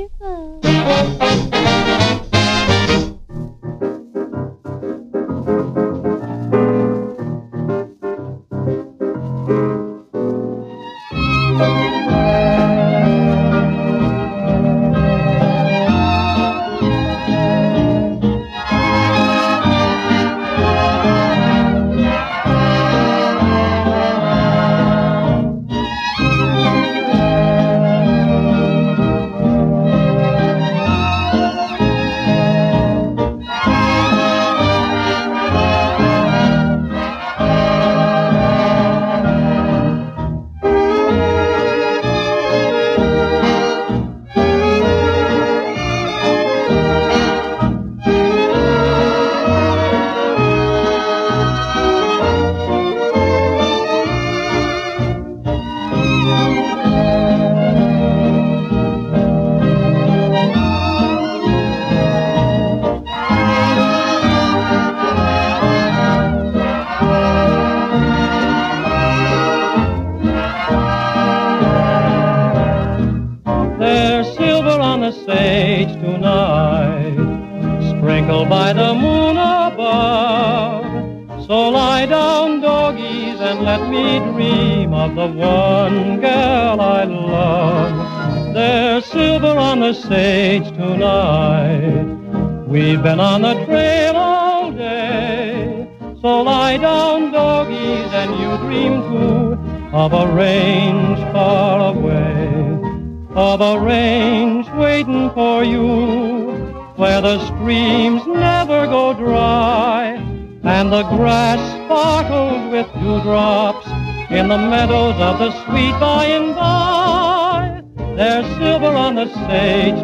There's silver on the sage tonight, sprinkled by the moon above. So lie down, doggies, and let me dream of the one girl I love. There's silver on the sage tonight. We've been on the trail all day. So lie down, doggies, and you dream too of a range far away. Of a range waiting for you, where the streams never go dry, and the grass sparkles with dewdrops in the meadows of the sweet by and by. There's silver on the sage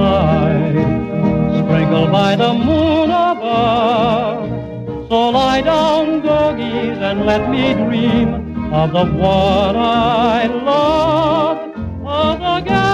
tonight, sprinkled by the moon above. So lie down, doggies, and let me dream of the one I love, of the girl